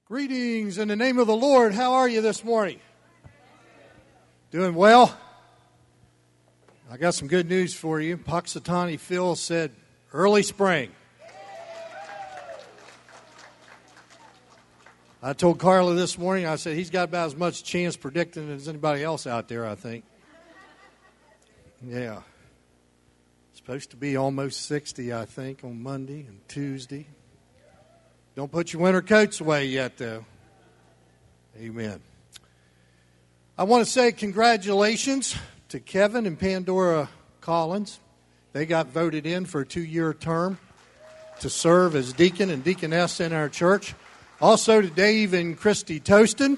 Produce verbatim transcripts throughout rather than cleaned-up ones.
Greetings in the name of the Lord. How are you this morning? Doing well? I got some good news for you. Puxatawny Phil said early spring. I told Carla this morning, I said he's got about as much chance predicting as anybody else out there, I think. Yeah. Supposed to be almost sixty, I think, on Monday and Tuesday. Don't put your winter coats away yet, though. Amen. I want to say congratulations to Kevin and Pandora Collins. They got voted in for a two-year term to serve as deacon and deaconess in our church. Also to Dave and Christy Toaston.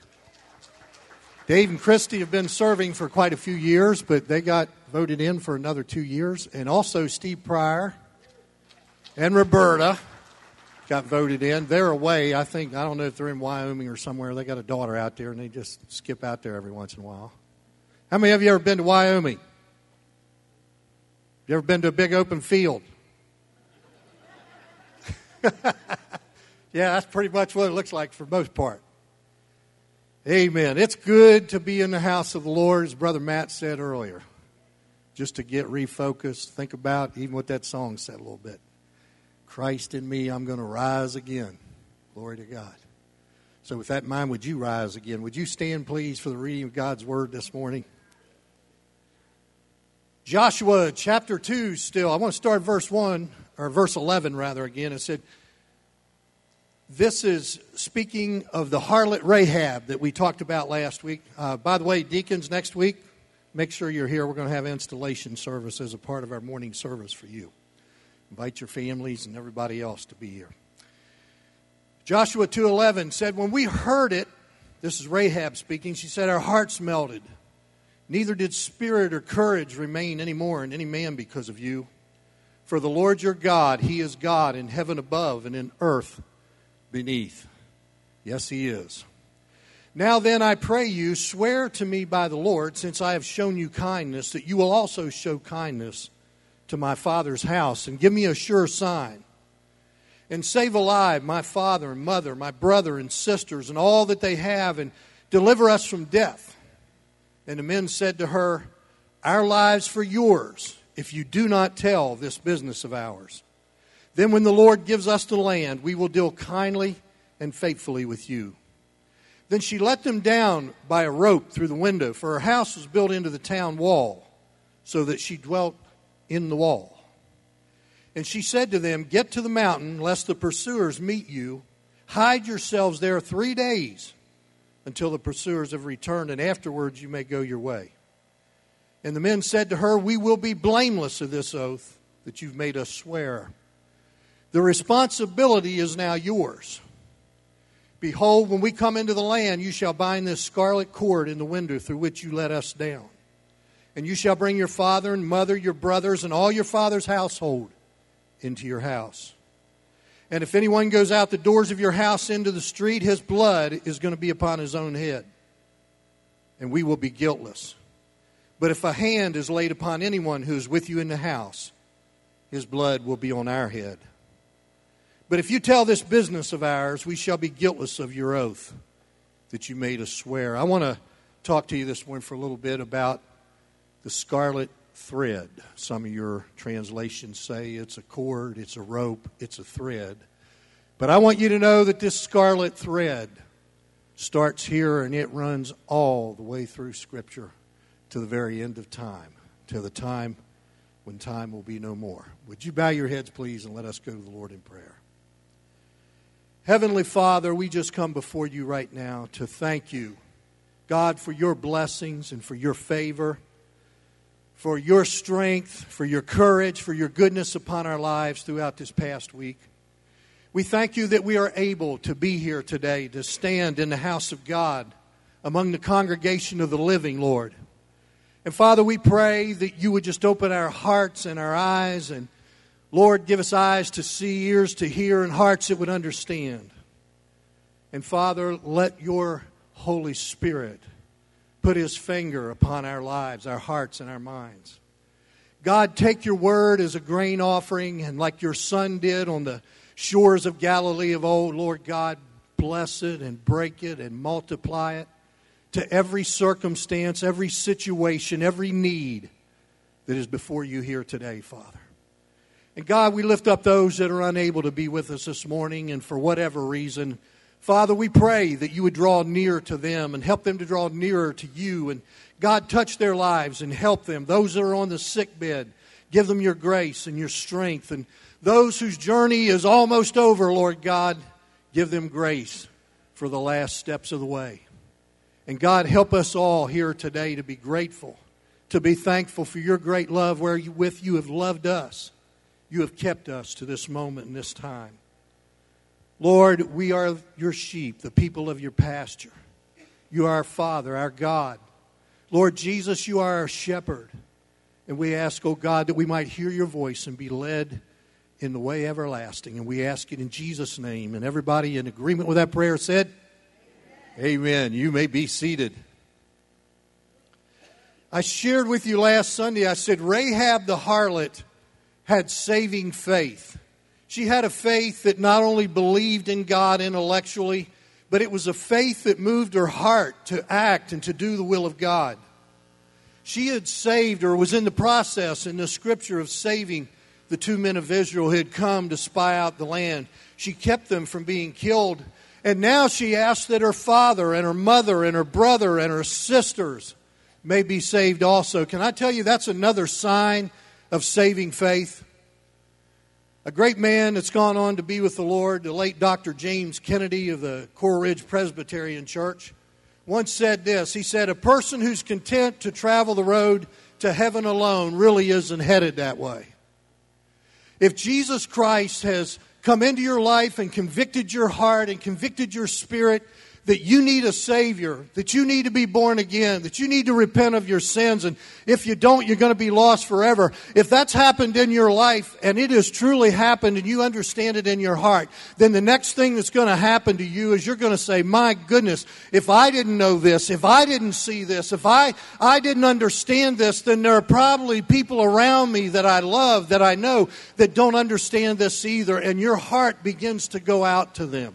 Dave and Christy have been serving for quite a few years, but they got voted in for another two years. And also Steve Pryor and Roberta got voted in. They're away. I think, I don't know if they're in Wyoming or somewhere. They got a daughter out there, and they just skip out there every once in a while. How many of you ever been to Wyoming? You ever been to a big open field? Yeah, that's pretty much what it looks like for the most part. Amen. It's good to be in the house of the Lord, as Brother Matt said earlier. Just to get refocused, think about even what that song said a little bit. Christ in me, I'm going to rise again. Glory to God. So with that in mind, would you rise again? Would you stand, please, for the reading of God's Word this morning? Joshua chapter two still. I want to start verse one, or verse eleven rather again. It said, this is speaking of the harlot Rahab that we talked about last week. Uh, by the way, deacons, next week, make sure you're here. We're going to have installation service as a part of our morning service for you. Invite your families and everybody else to be here. Joshua two eleven said, when we heard it, this is Rahab speaking, she said, our hearts melted. Neither did spirit or courage remain anymore in any man because of you. For the Lord your God, He is God in heaven above and in earth beneath. Yes, He is. Now then, I pray you, swear to me by the Lord, since I have shown you kindness, that you will also show kindness to my father's house, and give me a sure sign. And save alive my father and mother, my brother and sisters, and all that they have, and deliver us from death. And the men said to her, our lives for yours, if you do not tell this business of ours. Then when the Lord gives us the land, we will deal kindly and faithfully with you. Then she let them down by a rope through the window, for her house was built into the town wall, so that she dwelt in the wall. And she said to them, get to the mountain, lest the pursuers meet you. Hide yourselves there three days until the pursuers have returned, and afterwards you may go your way. And the men said to her, we will be blameless of this oath that you've made us swear. The responsibility is now yours. Behold, when we come into the land, you shall bind this scarlet cord in the window through which you let us down. And you shall bring your father and mother, your brothers, and all your father's household into your house. And if anyone goes out the doors of your house into the street, his blood is going to be upon his own head, and we will be guiltless. But if a hand is laid upon anyone who is with you in the house, his blood will be on our head. But if you tell this business of ours, we shall be guiltless of your oath that you made us swear. I want to talk to you this morning for a little bit about the scarlet thread. Some of your translations say it's a cord, it's a rope, it's a thread. But I want you to know that this scarlet thread starts here and it runs all the way through Scripture to the very end of time, to the time when time will be no more. Would you bow your heads, please, and let us go to the Lord in prayer. Heavenly Father, we just come before you right now to thank you, God, for your blessings and for your favor, for your strength, for your courage, for your goodness upon our lives throughout this past week. We thank you that we are able to be here today, to stand in the house of God among the congregation of the living, Lord. And Father, we pray that you would just open our hearts and our eyes, and Lord, give us eyes to see, ears to hear, and hearts that would understand. And Father, let your Holy Spirit put His finger upon our lives, our hearts, and our minds. God, take your word as a grain offering, and like your Son did on the shores of Galilee of old, Lord God, bless it and break it and multiply it to every circumstance, every situation, every need that is before you here today, Father. And God, we lift up those that are unable to be with us this morning, and for whatever reason, Father, we pray that you would draw near to them and help them to draw nearer to you. And God, touch their lives and help them. Those that are on the sick bed, give them your grace and your strength. And those whose journey is almost over, Lord God, give them grace for the last steps of the way. And God, help us all here today to be grateful, to be thankful for your great love wherewith you have loved us. You have kept us to this moment and this time. Lord, we are your sheep, the people of your pasture. You are our Father, our God. Lord Jesus, you are our shepherd. And we ask, oh God, that we might hear your voice and be led in the way everlasting. And we ask it in Jesus' name. And everybody in agreement with that prayer said, Amen. Amen. You may be seated. I shared with you last Sunday, I said Rahab the harlot had saving faith. She had a faith that not only believed in God intellectually, but it was a faith that moved her heart to act and to do the will of God. She had saved, or was in the process in the scripture of saving the two men of Israel who had come to spy out the land. She kept them from being killed. And now she asked that her father and her mother and her brother and her sisters may be saved also. Can I tell you, that's another sign of saving faith? A great man that's gone on to be with the Lord, the late Doctor James Kennedy of the Coral Ridge Presbyterian Church, once said this. He said, a person who's content to travel the road to heaven alone really isn't headed that way. If Jesus Christ has come into your life and convicted your heart and convicted your spirit that you need a Savior, that you need to be born again, that you need to repent of your sins, and if you don't, you're going to be lost forever. If that's happened in your life, and it has truly happened, and you understand it in your heart, then the next thing that's going to happen to you is you're going to say, my goodness, if I didn't know this, if I didn't see this, if I, I didn't understand this, then there are probably people around me that I love, that I know, that don't understand this either, and your heart begins to go out to them.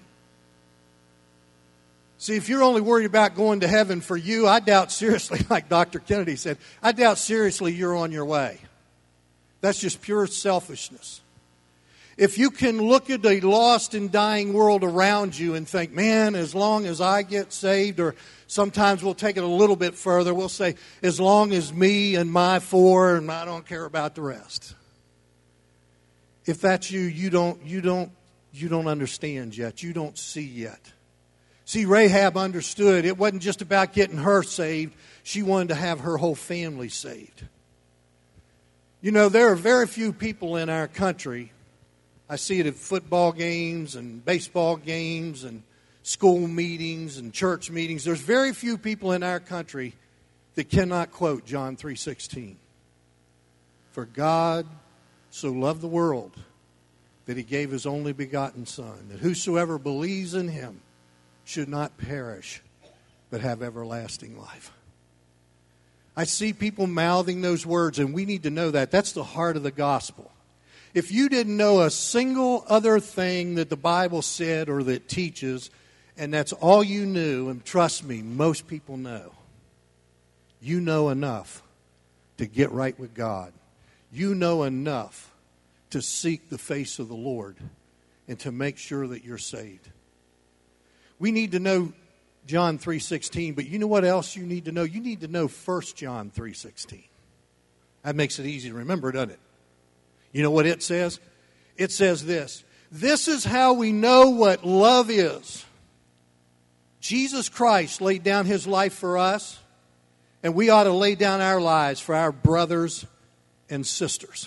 See, if you're only worried about going to heaven for you, I doubt seriously, like Doctor Kennedy said, I doubt seriously you're on your way. That's just pure selfishness. If you can look at a lost and dying world around you and think, man, as long as I get saved, or sometimes we'll take it a little bit further, we'll say, as long as me and my four, and I don't care about the rest. If that's you, you don't, you don't, you don't understand yet. You don't see yet. See, Rahab understood it wasn't just about getting her saved. She wanted to have her whole family saved. You know, there are very few people in our country. I see it at football games and baseball games and school meetings and church meetings. There's very few people in our country that cannot quote John three sixteen. For God so loved the world that he gave his only begotten Son, that whosoever believes in him should not perish, but have everlasting life. I see people mouthing those words, and we need to know that. That's the heart of the gospel. If you didn't know a single other thing that the Bible said or that teaches, and that's all you knew, and trust me, most people know, you know enough to get right with God. You know enough to seek the face of the Lord and to make sure that you're saved. We need to know John three sixteen, but you know what else you need to know? You need to know First John three sixteen. That makes it easy to remember, doesn't it? You know what it says? It says this. This is how we know what love is. Jesus Christ laid down his life for us, and we ought to lay down our lives for our brothers and sisters.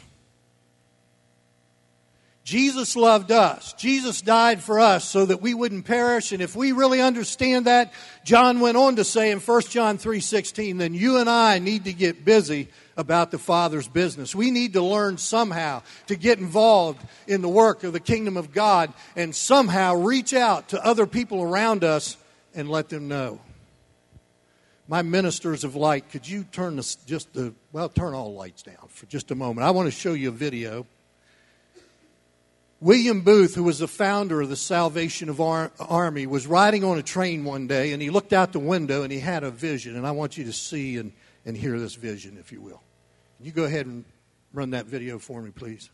Jesus loved us. Jesus died for us so that we wouldn't perish. And if we really understand that, John went on to say in First John three sixteen, then you and I need to get busy about the Father's business. We need to learn somehow to get involved in the work of the kingdom of God and somehow reach out to other people around us and let them know. My ministers of light, could you turn this just the, well, turn all lights down for just a moment. I want to show you a video. William Booth, who was the founder of the Salvation of Ar- Army, was riding on a train one day, and he looked out the window, and he had a vision. And I want you to see and, and hear this vision, if you will. You go ahead and run that video for me, please.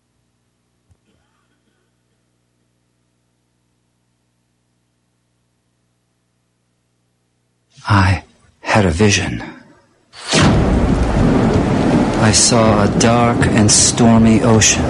I had a vision. I saw a dark and stormy ocean.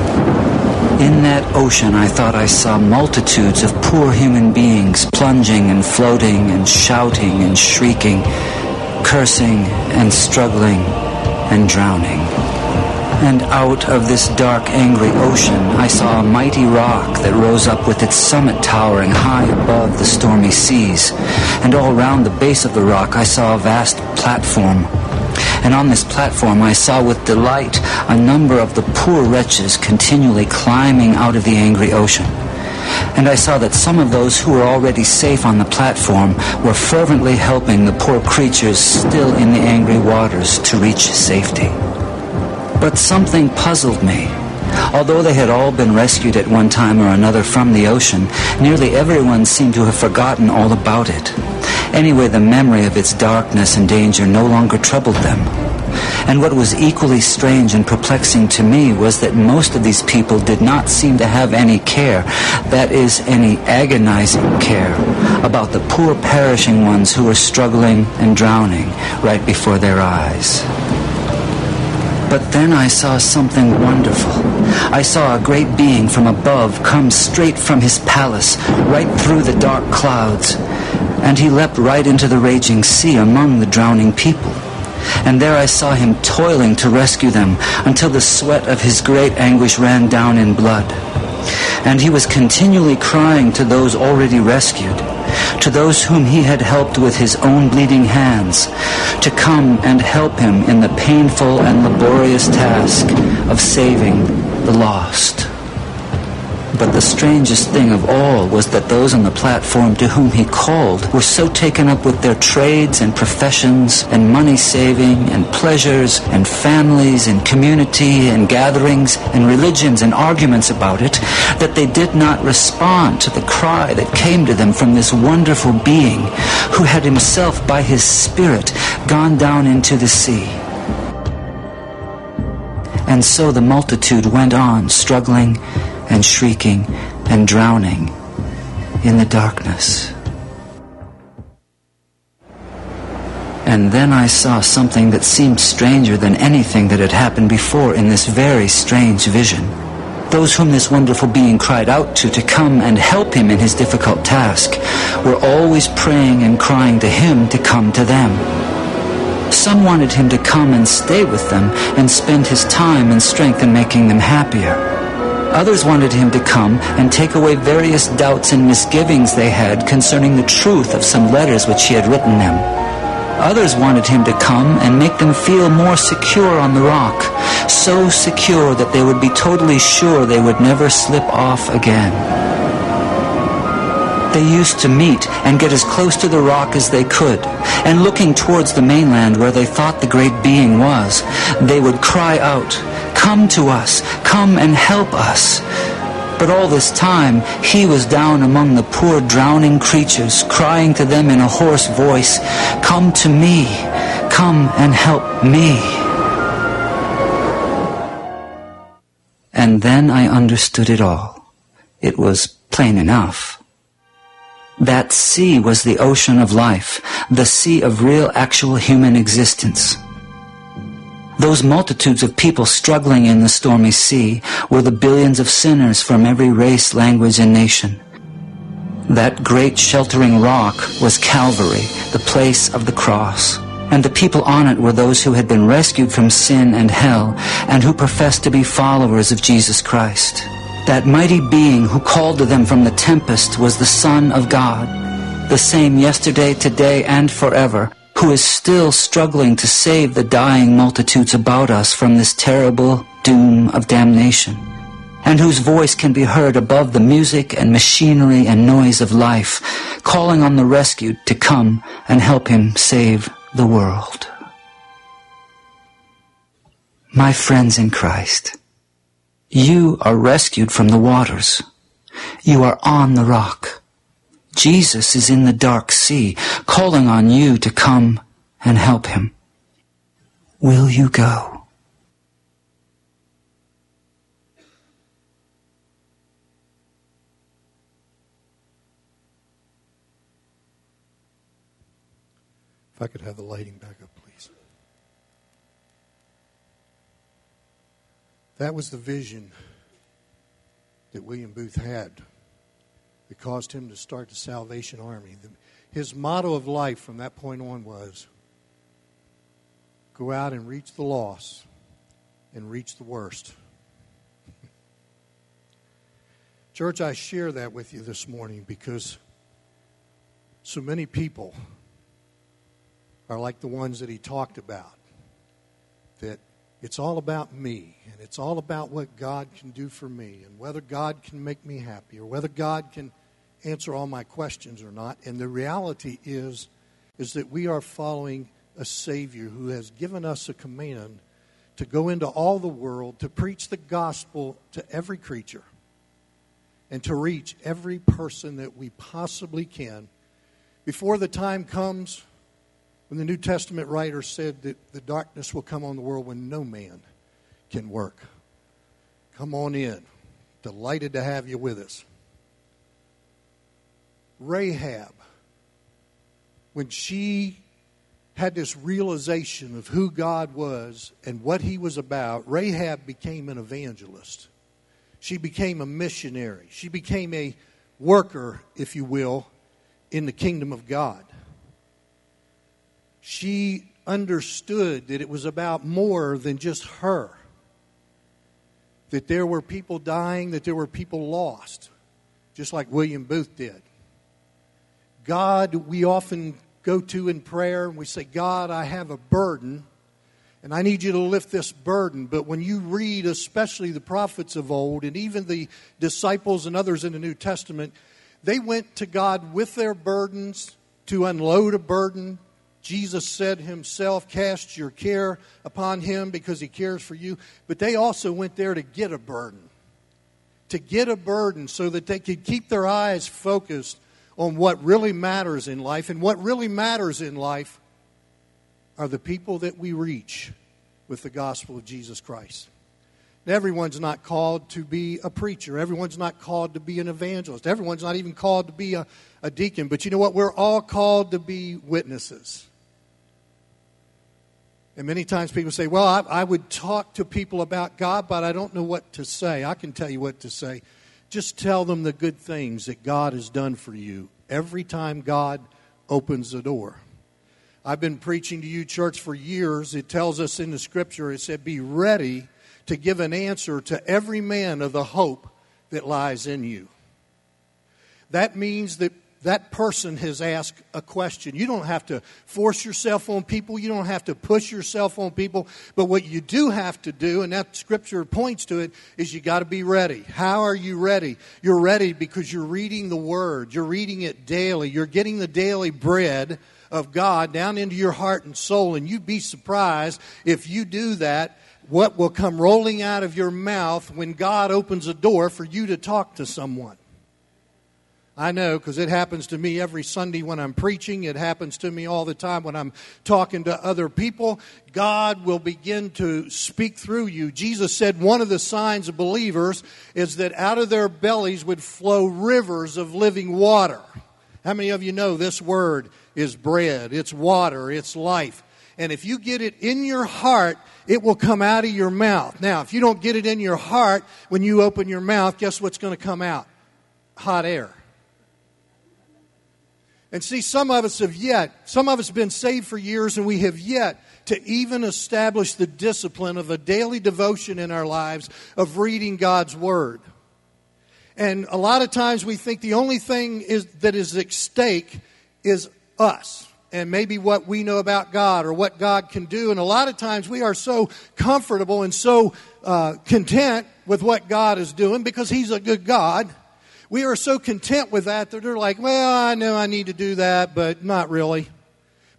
In that ocean, I thought I saw multitudes of poor human beings plunging and floating and shouting and shrieking, cursing and struggling and drowning. And out of this dark, angry ocean, I saw a mighty rock that rose up with its summit towering high above the stormy seas. And all round the base of the rock, I saw a vast platform. And on this platform I saw with delight a number of the poor wretches continually climbing out of the angry ocean. And I saw that some of those who were already safe on the platform were fervently helping the poor creatures still in the angry waters to reach safety. But something puzzled me. Although they had all been rescued at one time or another from the ocean, nearly everyone seemed to have forgotten all about it. Anyway, the memory of its darkness and danger no longer troubled them. And what was equally strange and perplexing to me was that most of these people did not seem to have any care, that is, any agonizing care, about the poor perishing ones who were struggling and drowning right before their eyes. But then I saw something wonderful. I saw a great being from above come straight from his palace, right through the dark clouds, and he leapt right into the raging sea among the drowning people. And there I saw him toiling to rescue them until the sweat of his great anguish ran down in blood. And he was continually crying to those already rescued, to those whom he had helped with his own bleeding hands, to come and help him in the painful and laborious task of saving the lost. But the strangest thing of all was that those on the platform to whom he called were so taken up with their trades and professions and money-saving and pleasures and families and community and gatherings and religions and arguments about it that they did not respond to the cry that came to them from this wonderful being who had himself by his Spirit gone down into the sea. And so the multitude went on struggling and shrieking and drowning in the darkness. And then I saw something that seemed stranger than anything that had happened before in this very strange vision. Those whom this wonderful being cried out to to come and help him in his difficult task were always praying and crying to him to come to them. Some wanted him to come and stay with them and spend his time and strength in making them happier. Others wanted him to come and take away various doubts and misgivings they had concerning the truth of some letters which he had written them. Others wanted him to come and make them feel more secure on the rock, so secure that they would be totally sure they would never slip off again. They used to meet and get as close to the rock as they could, and looking towards the mainland where they thought the great being was, they would cry out, "Come to us, come and help us." But all this time, he was down among the poor drowning creatures, crying to them in a hoarse voice, "Come to me, come and help me." And then I understood it all. It was plain enough. That sea was the ocean of life, the sea of real, actual human existence. Those multitudes of people struggling in the stormy sea were the billions of sinners from every race, language, and nation. That great sheltering rock was Calvary, the place of the cross, and the people on it were those who had been rescued from sin and hell and who professed to be followers of Jesus Christ. That mighty being who called to them from the tempest was the Son of God, the same yesterday, today, and forever, who is still struggling to save the dying multitudes about us from this terrible doom of damnation, and whose voice can be heard above the music and machinery and noise of life, calling on the rescued to come and help him save the world. My friends in Christ, You are rescued from the waters. You are on the rock. Jesus is in the dark sea, calling on you to come and help him. Will you go? If I could have the lighting back up, please. That was the vision that William Booth had that caused him to start the Salvation Army. His motto of life from that point on was, go out and reach the lost and reach the worst. Church, I share that with you this morning because so many people are like the ones that he talked about, that it's all about me, and it's all about what God can do for me, and whether God can make me happy, or whether God can answer all my questions or not. And the reality is, is that we are following a Savior who has given us a command to go into all the world, to preach the gospel to every creature, and to reach every person that we possibly can before the time comes when the New Testament writer said that the darkness will come on the world when no man can work. Come on in. Delighted to have you with us. Rahab, when she had this realization of who God was and what he was about, Rahab became an evangelist. She became a missionary. She became a worker, if you will, in the kingdom of God. She understood that it was about more than just her. That there were people dying, that there were people lost, just like William Booth did. God, we often go to in prayer and we say, God, I have a burden and I need you to lift this burden. But when you read especially the prophets of old and even the disciples and others in the New Testament, they went to God with their burdens to unload a burden. Jesus said himself, cast your care upon him because he cares for you. But they also went there to get a burden. To get a burden so that they could keep their eyes focused on what really matters in life. And what really matters in life are the people that we reach with the gospel of Jesus Christ. Now, everyone's not called to be a preacher. Everyone's not called to be an evangelist. Everyone's not even called to be a, a deacon. But you know what? We're all called to be witnesses. And many times people say, well, I, I would talk to people about God, but I don't know what to say. I can tell you what to say. Just tell them the good things that God has done for you every time God opens the door. I've been preaching to you, church, for years. It tells us in the Scripture, it said, be ready to give an answer to every man of the hope that lies in you. That means that that person has asked a question. You don't have to force yourself on people. You don't have to push yourself on people. But what you do have to do, and that Scripture points to it, is you got to be ready. How are you ready? You're ready because you're reading the Word. You're reading it daily. You're getting the daily bread of God down into your heart and soul. And you'd be surprised if you do that, what will come rolling out of your mouth when God opens a door for you to talk to someone. I know, because it happens to me every Sunday when I'm preaching. It happens to me all the time when I'm talking to other people. God will begin to speak through you. Jesus said one of the signs of believers is that out of their bellies would flow rivers of living water. How many of you know this word is bread, it's water, it's life? And if you get it in your heart, it will come out of your mouth. Now, if you don't get it in your heart, when you open your mouth, guess what's going to come out? Hot air. And see, some of us have yet, some of us have been saved for years, and we have yet to even establish the discipline of a daily devotion in our lives of reading God's Word. And a lot of times we think the only thing is that is at stake is us and maybe what we know about God or what God can do. And a lot of times we are so comfortable and so uh, content with what God is doing because He's a good God. We are so content with that that they're like, well, I know I need to do that, but not really.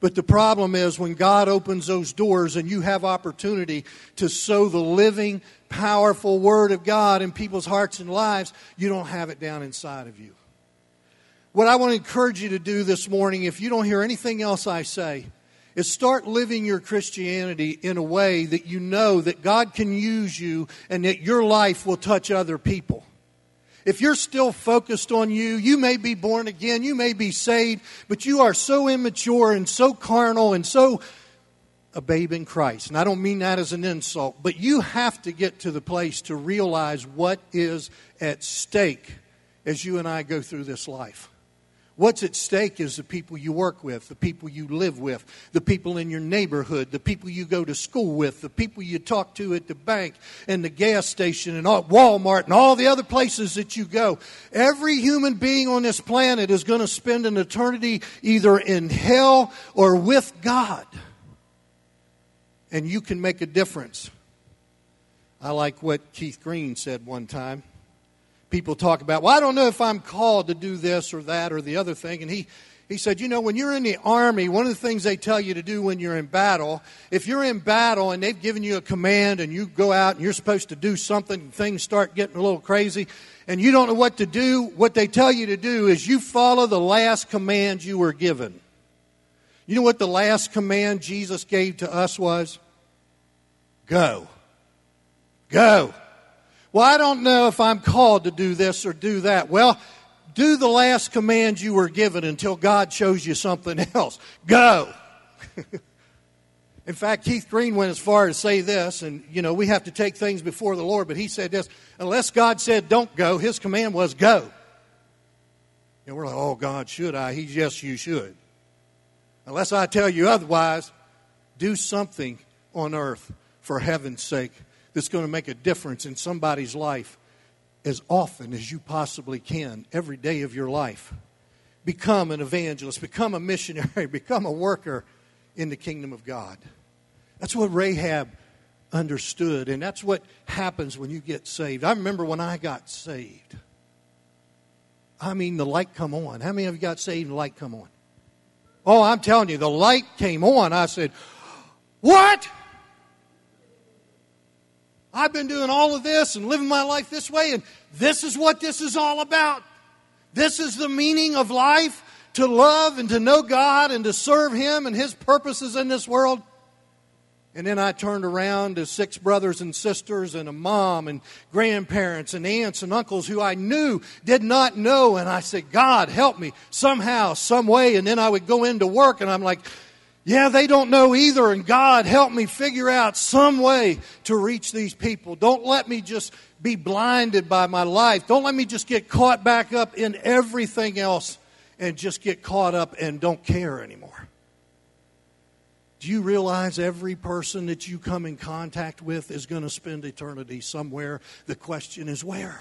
But the problem is when God opens those doors and you have opportunity to sow the living, powerful Word of God in people's hearts and lives, you don't have it down inside of you. What I want to encourage you to do this morning, if you don't hear anything else I say, is start living your Christianity in a way that you know that God can use you and that your life will touch other people. If you're still focused on you, you may be born again, you may be saved, but you are so immature and so carnal and so a babe in Christ. And I don't mean that as an insult, but you have to get to the place to realize what is at stake as you and I go through this life. What's at stake is the people you work with, the people you live with, the people in your neighborhood, the people you go to school with, the people you talk to at the bank and the gas station and all, Walmart and all the other places that you go. Every human being on this planet is going to spend an eternity either in hell or with God. And you can make a difference. I like what Keith Green said one time. People talk about, well, I don't know if I'm called to do this or that or the other thing. And he, he said, you know, when you're in the Army, one of the things they tell you to do when you're in battle, if you're in battle and they've given you a command and you go out and you're supposed to do something and things start getting a little crazy and you don't know what to do, what they tell you to do is you follow the last command you were given. You know what the last command Jesus gave to us was? Go. Go. Well, I don't know if I'm called to do this or do that. Well, do the last command you were given until God shows you something else. Go. In fact, Keith Green went as far as say this, and, you know, we have to take things before the Lord, but he said this, unless God said don't go, his command was go. And we're like, oh, God, should I? He's, yes, you should. Unless I tell you otherwise, do something on earth for heaven's sake that's going to make a difference in somebody's life as often as you possibly can every day of your life. Become an evangelist, become a missionary, become a worker in the kingdom of God. That's what Rahab understood, and that's what happens when you get saved. I remember when I got saved. I mean, the light come on. How many of you got saved and the light come on? Oh, I'm telling you, the light came on. I said, what? I've been doing all of this and living my life this way, and this is what this is all about. This is the meaning of life, to love and to know God and to serve Him and His purposes in this world. And then I turned around to six brothers and sisters and a mom and grandparents and aunts and uncles who I knew did not know. And I said, God, help me somehow, some way. And then I would go into work and I'm like, yeah, they don't know either. And God, help me figure out some way to reach these people. Don't let me just be blinded by my life. Don't let me just get caught back up in everything else and just get caught up and don't care anymore. Do you realize every person that you come in contact with is going to spend eternity somewhere? The question is where?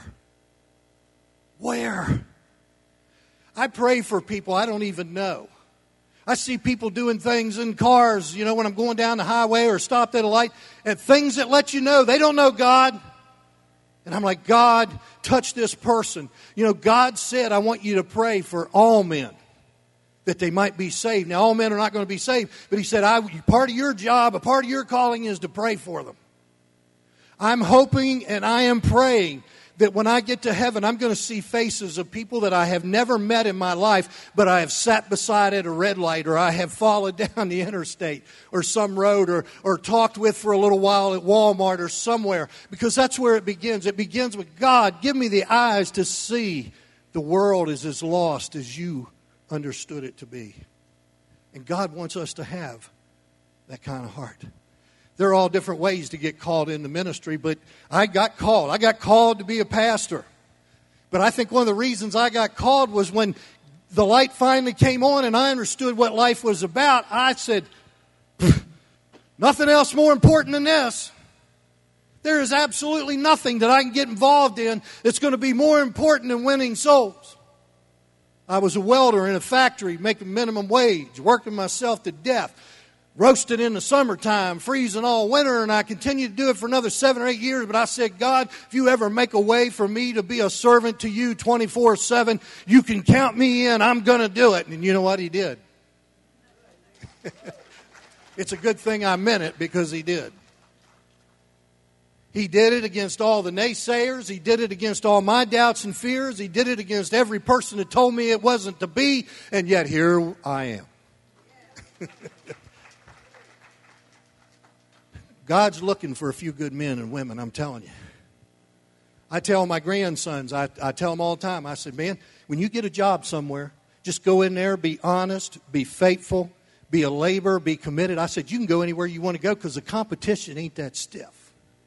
Where? I pray for people I don't even know. I see people doing things in cars, you know, when I'm going down the highway or stopped at a light, and things that let you know they don't know God. And I'm like, God, touch this person. You know, God said, I want you to pray for all men, that they might be saved. Now, all men are not going to be saved, but He said, I, part of your job, a part of your calling is to pray for them. I'm hoping and I am praying that when I get to heaven, I'm going to see faces of people that I have never met in my life, but I have sat beside at a red light, or I have followed down the interstate or some road, or, or talked with for a little while at Walmart or somewhere, because that's where it begins. It begins with, God, give me the eyes to see the world is as lost as you understood it to be. And God wants us to have that kind of heart. There are all different ways to get called into ministry, but I got called. I got called to be a pastor. But I think one of the reasons I got called was when the light finally came on and I understood what life was about, I said, nothing else more important than this. There is absolutely nothing that I can get involved in that's going to be more important than winning souls. I was a welder in a factory making minimum wage, working myself to death, roasting in the summertime, freezing all winter, and I continued to do it for another seven or eight years. But I said, God, if you ever make a way for me to be a servant to you twenty-four seven, you can count me in. I'm going to do it. And you know what? He did. It's a good thing I meant it, because he did. He did it against all the naysayers. He did it against all my doubts and fears. He did it against every person that told me it wasn't to be. And yet here I am. God's looking for a few good men and women, I'm telling you. I tell my grandsons, I, I tell them all the time, I said, man, when you get a job somewhere, just go in there, be honest, be faithful, be a laborer, be committed. I said, you can go anywhere you want to go, because the competition ain't that stiff.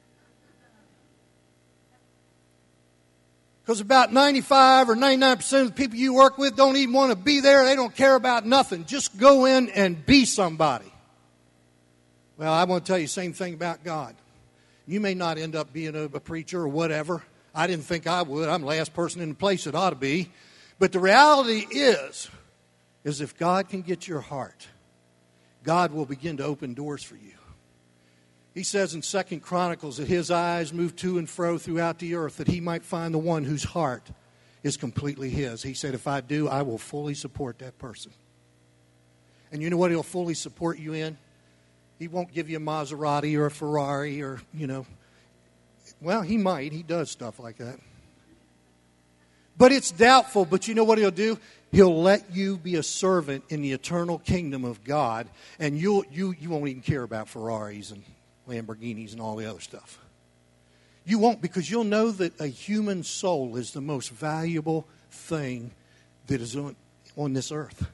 Because about ninety-five or ninety-nine percent of the people you work with don't even want to be there. They don't care about nothing. Just go in and be somebody. Well, I want to tell you the same thing about God. You may not end up being a, a preacher or whatever. I didn't think I would. I'm the last person in the place that ought to be. But the reality is, is if God can get your heart, God will begin to open doors for you. He says in Second Chronicles that his eyes move to and fro throughout the earth, that he might find the one whose heart is completely his. He said, if I do, I will fully support that person. And you know what he'll fully support you in? He won't give you a Maserati or a Ferrari or, you know. Well, he might. He does stuff like that. But it's doubtful. But you know what he'll do? He'll let you be a servant in the eternal kingdom of God. And you'll, you, you won't even care about Ferraris and Lamborghinis and all the other stuff. You won't, because you'll know that a human soul is the most valuable thing that is on, on this earth.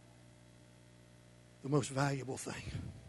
The most valuable thing.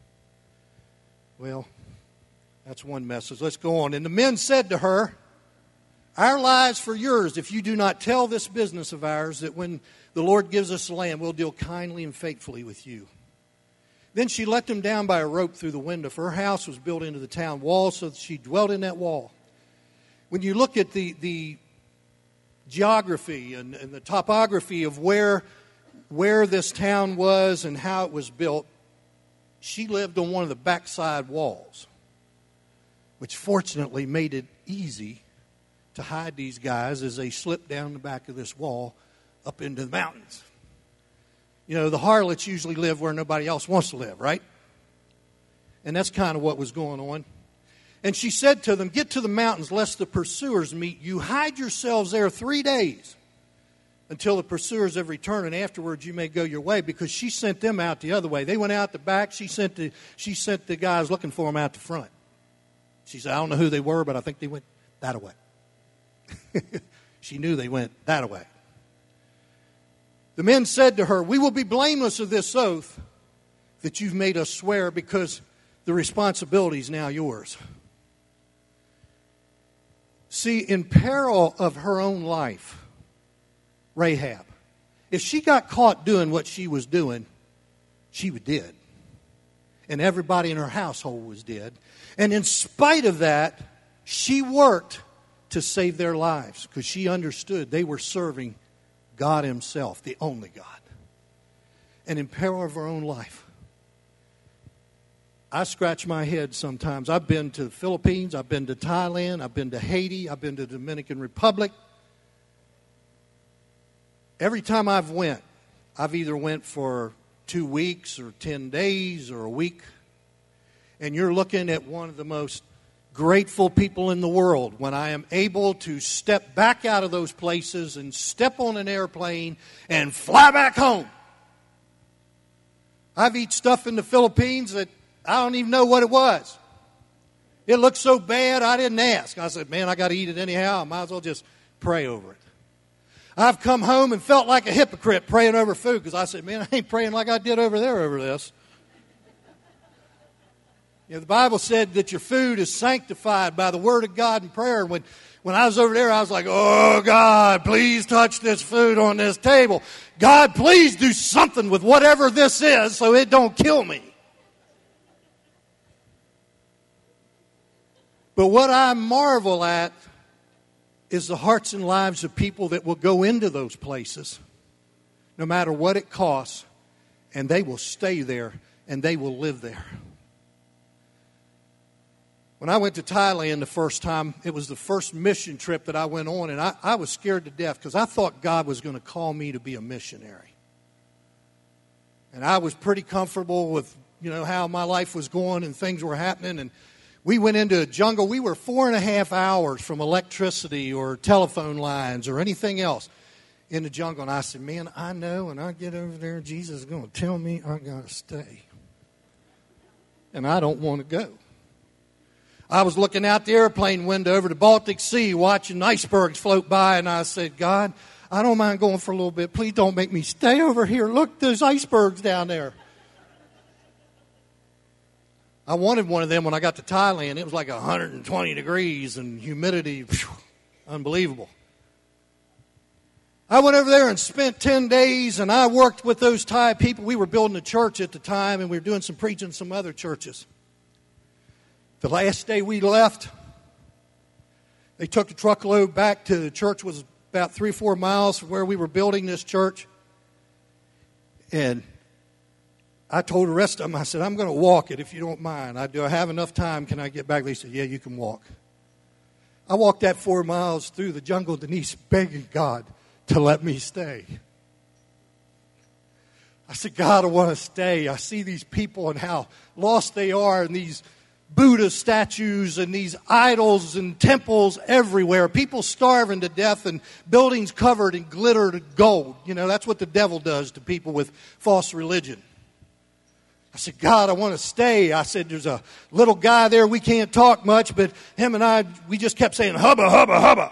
Well, that's one message. Let's go on. And the men said to her, our lives for yours, if you do not tell this business of ours, that when the Lord gives us the land, we'll deal kindly and faithfully with you. Then she let them down by a rope through the window, for her house was built into the town wall, so that she dwelt in that wall. When you look at the, the geography and, and the topography of where, where this town was and how it was built, she lived on one of the backside walls, which fortunately made it easy to hide these guys as they slipped down the back of this wall up into the mountains. You know, the harlots usually live where nobody else wants to live, right? And that's kind of what was going on. And she said to them, get to the mountains lest the pursuers meet you. Hide yourselves there three days until the pursuers have returned, and afterwards you may go your way, because she sent them out the other way. They went out the back. She sent the, she sent the guys looking for them out the front. She said, I don't know who they were, but I think they went that way. She knew they went that way. The men said to her, we will be blameless of this oath that you've made us swear, because the responsibility is now yours. See, in peril of her own life, Rahab, if she got caught doing what she was doing, she was dead. And everybody in her household was dead. And in spite of that, she worked to save their lives, because she understood they were serving God himself, the only God. And in peril of her own life. I scratch my head sometimes. I've been to the Philippines, I've been to Thailand, I've been to Haiti, I've been to the Dominican Republic. Every time I've went, I've either went for two weeks or ten days or a week. And you're looking at one of the most grateful people in the world when I am able to step back out of those places and step on an airplane and fly back home. I've eaten stuff in the Philippines that I don't even know what it was. It looked so bad I didn't ask. I said, man, I got to eat it anyhow. I might as well just pray over it. I've come home and felt like a hypocrite praying over food, because I said, man, I ain't praying like I did over there over this. You know, the Bible said that your food is sanctified by the word of God and prayer. And when, when I was over there, I was like, oh, God, please touch this food on this table. God, please do something with whatever this is so it don't kill me. But what I marvel at is the hearts and lives of people that will go into those places, no matter what it costs, and they will stay there and they will live there. When I went to Thailand the first time, it was the first mission trip that I went on, and I, I was scared to death because I thought God was going to call me to be a missionary. And I was pretty comfortable with, you know, how my life was going and things were happening. And we went into a jungle. We were four and a half hours from electricity or telephone lines or anything else in the jungle. And I said, man, I know when I get over there, Jesus is going to tell me I got to stay. And I don't want to go. I was looking out the airplane window over the Baltic Sea, watching icebergs float by, and I said, God, I don't mind going for a little bit. Please don't make me stay over here. Look, there's icebergs down there. I wanted one of them when I got to Thailand. It was like one hundred twenty degrees and humidity, phew, unbelievable. I went over there and spent ten days, and I worked with those Thai people. We were building a church at the time, and we were doing some preaching in some other churches. The last day we left, they took the truckload back to the church. Was about three or four miles from where we were building this church. And I told the rest of them, I said, I'm going to walk it if you don't mind. I do I have enough time? Can I get back? They said, yeah, you can walk. I walked that four miles through the jungle, Denise, begging God to let me stay. I said, God, I want to stay. I see these people and how lost they are, and these Buddha statues and these idols and temples everywhere. People starving to death and buildings covered in glittered gold. You know, that's what the devil does to people with false religion. I said, God, I want to stay. I said, there's a little guy there. We can't talk much, but him and I, we just kept saying, hubba, hubba, hubba.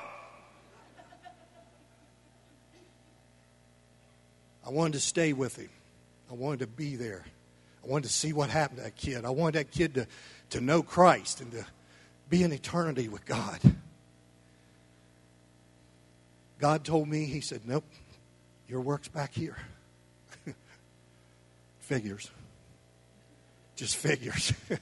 I wanted to stay with him. I wanted to be there. I wanted to see what happened to that kid. I wanted that kid to, to know Christ and to be in eternity with God. God told me, he said, nope, your work's back here. Figures. Just figures. And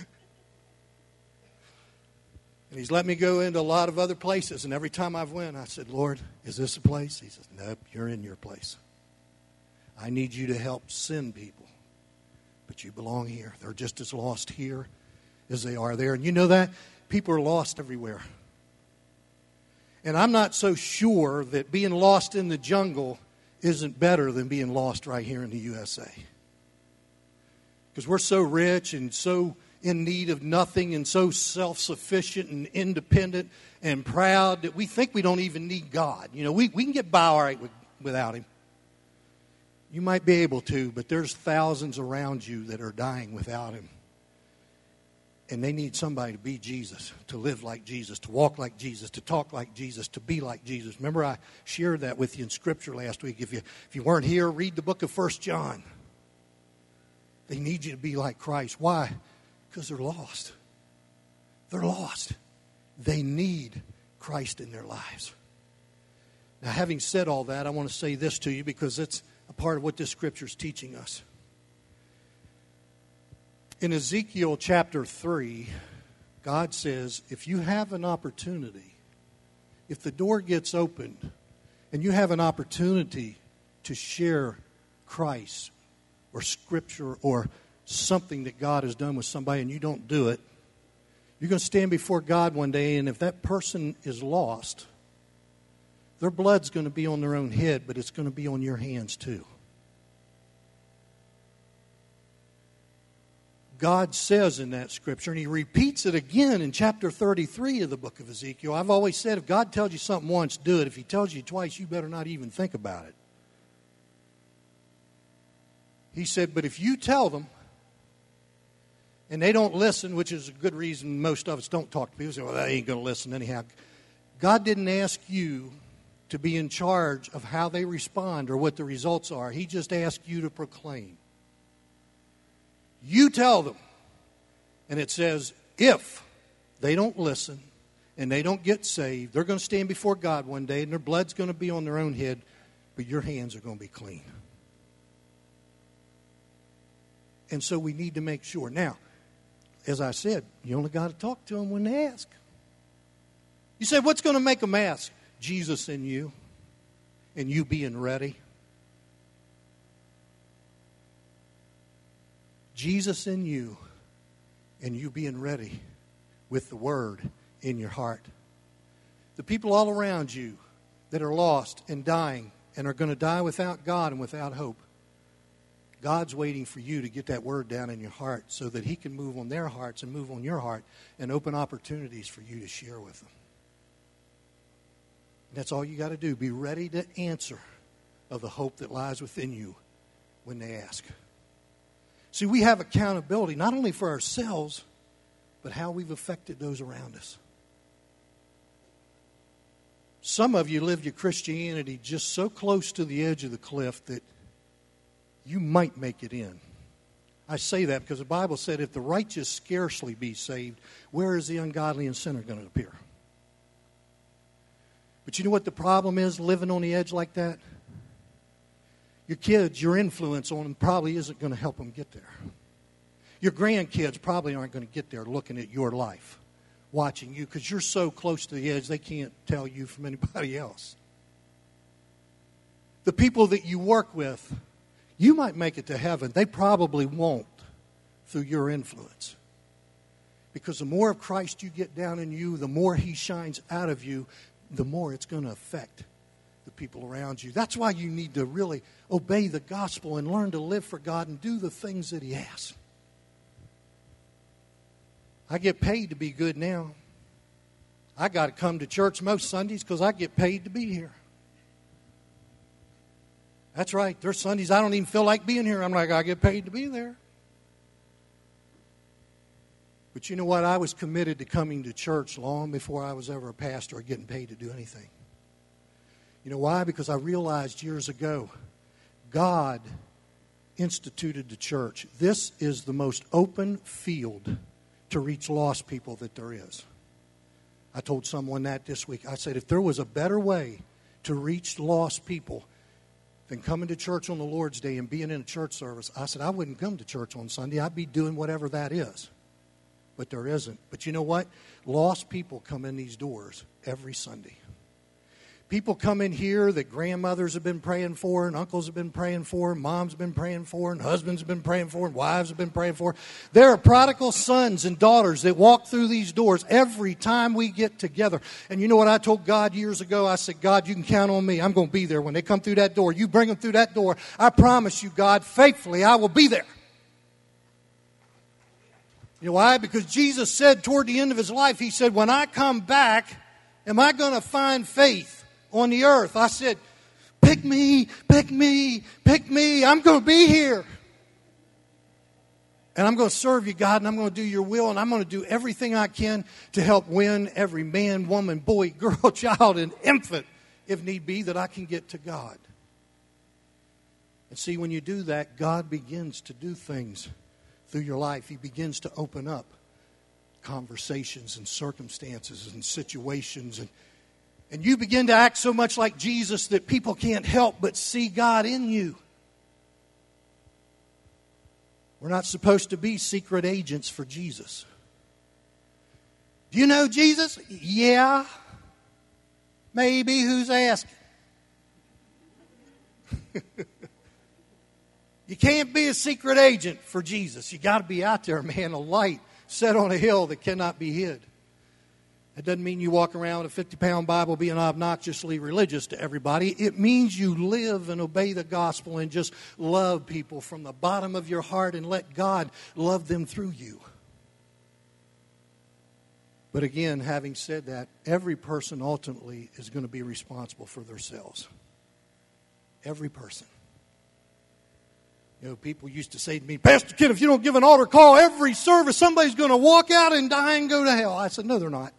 he's let me go into a lot of other places. And every time I've went, I said, Lord, is this a place? He says, nope, you're in your place. I need you to help send people. But you belong here. They're just as lost here as they are there. And you know that? People are lost everywhere. And I'm not so sure that being lost in the jungle isn't better than being lost right here in the U S A. Because we're so rich and so in need of nothing and so self-sufficient and independent and proud that we think we don't even need God. You know, we, we can get by all right with, without Him. You might be able to, but there's thousands around you that are dying without Him. And they need somebody to be Jesus, to live like Jesus, to walk like Jesus, to talk like Jesus, to be like Jesus. Remember, I shared that with you in Scripture last week. If you, if you weren't here, read the book of First John. They need you to be like Christ. Why? Because they're lost. They're lost. They need Christ in their lives. Now, having said all that, I want to say this to you because it's a part of what this Scripture is teaching us. In Ezekiel chapter three, God says, if you have an opportunity, if the door gets opened and you have an opportunity to share Christ or Scripture or something that God has done with somebody and you don't do it, you're going to stand before God one day, and if that person is lost, their blood's going to be on their own head, but it's going to be on your hands too. God says in that Scripture, and He repeats it again in chapter thirty-three of the book of Ezekiel. I've always said, if God tells you something once, do it. If He tells you twice, you better not even think about it. He said, but if you tell them, and they don't listen, which is a good reason most of us don't talk to people, say, well, they ain't going to listen anyhow. God didn't ask you to be in charge of how they respond or what the results are. He just asked you to proclaim. You tell them. And it says, if they don't listen and they don't get saved, they're going to stand before God one day and their blood's going to be on their own head, but your hands are going to be clean. And so we need to make sure. Now, as I said, you only got to talk to them when they ask. You say, what's going to make them ask? Jesus in you and you being ready. Jesus in you and you being ready with the Word in your heart. The people all around you that are lost and dying and are going to die without God and without hope, God's waiting for you to get that word down in your heart so that He can move on their hearts and move on your heart and open opportunities for you to share with them. That's all you got to do. Be ready to answer of the hope that lies within you when they ask. See, we have accountability not only for ourselves, but how we've affected those around us. Some of you lived your Christianity just so close to the edge of the cliff that you might make it in. I say that because the Bible said, if the righteous scarcely be saved, where is the ungodly and sinner going to appear? But you know what the problem is living on the edge like that? Your kids, your influence on them probably isn't going to help them get there. Your grandkids probably aren't going to get there looking at your life, watching you, because you're so close to the edge they can't tell you from anybody else. The people that you work with, you might make it to heaven. They probably won't through your influence. Because the more of Christ you get down in you, the more He shines out of you, the more it's going to affect the people around you. That's why you need to really obey the gospel and learn to live for God and do the things that He asks. I get paid to be good now. I got to come to church most Sundays because I get paid to be here. That's right. There's Sundays I don't even feel like being here. I'm like, I get paid to be there. But you know what? I was committed to coming to church long before I was ever a pastor or getting paid to do anything. You know why? Because I realized years ago, God instituted the church. This is the most open field to reach lost people that there is. I told someone that this week. I said, if there was a better way to reach lost people than coming to church on the Lord's Day and being in a church service, I said, I wouldn't come to church on Sunday. I'd be doing whatever that is. But there isn't. But you know what? Lost people come in these doors every Sunday. People come in here that grandmothers have been praying for, and uncles have been praying for, and moms have been praying for, and husbands have been praying for, and wives have been praying for. There are prodigal sons and daughters that walk through these doors every time we get together. And you know what I told God years ago? I said, God, you can count on me. I'm going to be there when they come through that door. You bring them through that door. I promise you, God, faithfully, I will be there. You know why? Because Jesus said toward the end of His life, He said, when I come back, am I going to find faith on the earth? I said, pick me, pick me, pick me. I'm going to be here. And I'm going to serve you, God, and I'm going to do your will, and I'm going to do everything I can to help win every man, woman, boy, girl, child, and infant, if need be, that I can get to God. And see, when you do that, God begins to do things through your life. He begins to open up conversations and circumstances and situations, and And you begin to act so much like Jesus that people can't help but see God in you. We're not supposed to be secret agents for Jesus. Do you know Jesus? Yeah. Maybe. Who's asking? You can't be a secret agent for Jesus. You got to be out there, man, a light set on a hill that cannot be hid. It doesn't mean you walk around with a fifty-pound Bible being obnoxiously religious to everybody. It means you live and obey the gospel and just love people from the bottom of your heart and let God love them through you. But again, having said that, every person ultimately is going to be responsible for themselves. Every person. You know, people used to say to me, Pastor Ken, if you don't give an altar call every service, somebody's going to walk out and die and go to hell. I said, no, they're not.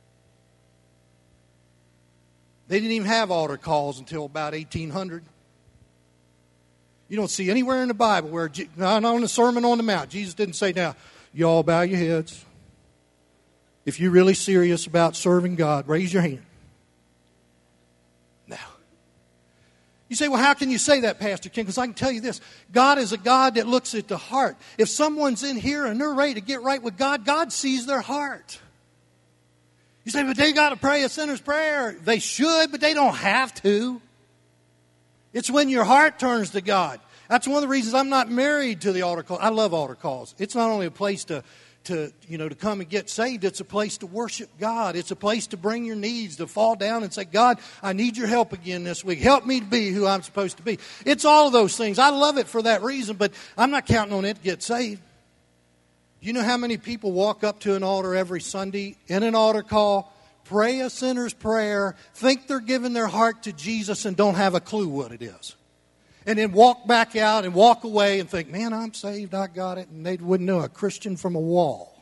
They didn't even have altar calls until about eighteen hundred. You don't see anywhere in the Bible where, not on the Sermon on the Mount, Jesus didn't say, now, you all bow your heads. If you're really serious about serving God, raise your hand. Now, you say, well, how can you say that, Pastor Ken? Because I can tell you this. God is a God that looks at the heart. If someone's in here and they're ready to get right with God, God sees their heart. You say, but they got to pray a sinner's prayer. They should, but they don't have to. It's when your heart turns to God. That's one of the reasons I'm not married to the altar call. I love altar calls. It's not only a place to, to, you know, to come and get saved. It's a place to worship God. It's a place to bring your needs, to fall down and say, God, I need your help again this week. Help me to be who I'm supposed to be. It's all of those things. I love it for that reason, but I'm not counting on it to get saved. Do you know how many people walk up to an altar every Sunday in an altar call, pray a sinner's prayer, think they're giving their heart to Jesus and don't have a clue what it is? And then walk back out and walk away and think, man, I'm saved, I got it. And they wouldn't know a Christian from a wall.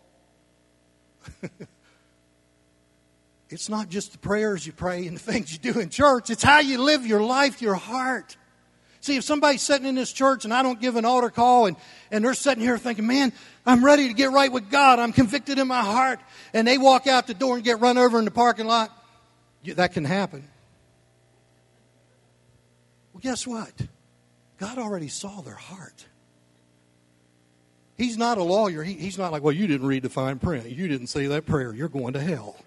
It's not just the prayers you pray and the things you do in church. It's how you live your life, your heart. See, if somebody's sitting in this church and I don't give an altar call and, and they're sitting here thinking, man, I'm ready to get right with God. I'm convicted in my heart. And they walk out the door and get run over in the parking lot. That can happen. Well, guess what? God already saw their heart. He's not a lawyer. He, he's not like, well, you didn't read the fine print. You didn't say that prayer. You're going to hell.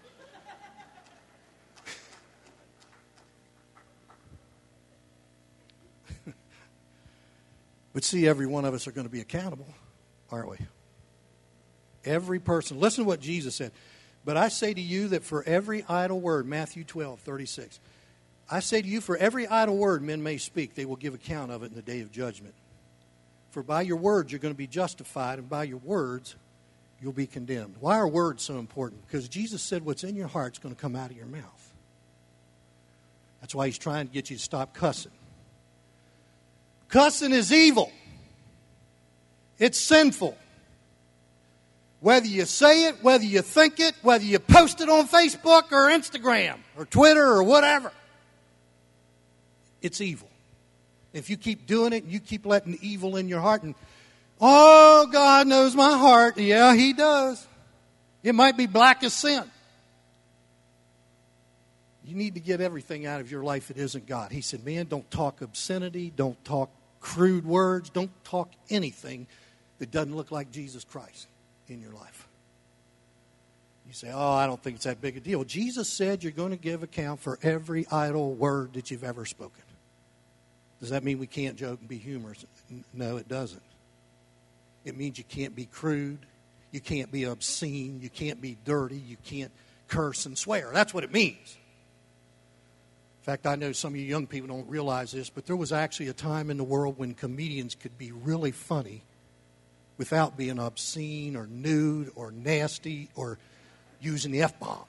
But see, every one of us are going to be accountable, aren't we? Every person. Listen to what Jesus said. But I say to you that for every idle word, Matthew twelve, thirty-six, I say to you, for every idle word men may speak, they will give account of it in the day of judgment. For by your words you're going to be justified, and by your words you'll be condemned. Why are words so important? Because Jesus said what's in your heart is going to come out of your mouth. That's why he's trying to get you to stop cussing. Cussing is evil. It's sinful. Whether you say it, whether you think it, whether you post it on Facebook or Instagram or Twitter or whatever. It's evil. If you keep doing it and you keep letting evil in your heart and, oh, God knows my heart. Yeah, he does. It might be black as sin. You need to get everything out of your life that isn't God. He said, man, don't talk obscenity. Don't talk crude words. Don't talk anything that doesn't look like Jesus Christ in your life. You say, oh, I don't think it's that big a deal. Jesus said you're going to give account for every idle word that you've ever spoken. Does that mean we can't joke and be humorous? No, it doesn't. It means you can't be crude. You can't be obscene. You can't be dirty. You can't curse and swear. That's what it means. In fact, I know some of you young people don't realize this, but there was actually a time in the world when comedians could be really funny without being obscene or nude or nasty or using the F-bomb.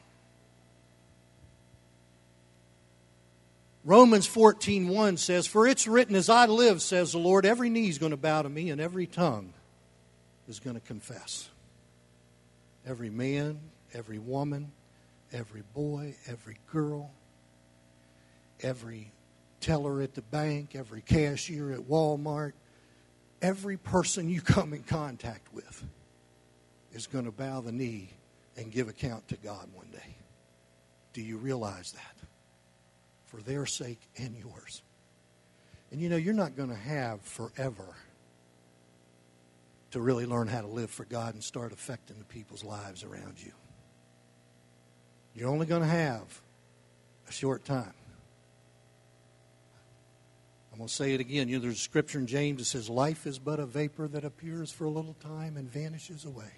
Romans fourteen one says, for it's written, as I live, says the Lord, every knee is going to bow to me and every tongue is going to confess. Every man, every woman, every boy, every girl, every teller at the bank, every cashier at Walmart, every person you come in contact with is going to bow the knee and give account to God one day. Do you realize that? For their sake and yours. And you know, you're not going to have forever to really learn how to live for God and start affecting the people's lives around you. You're only going to have a short time. I'm going to say it again. You know, there's a scripture in James that says, life is but a vapor that appears for a little time and vanishes away.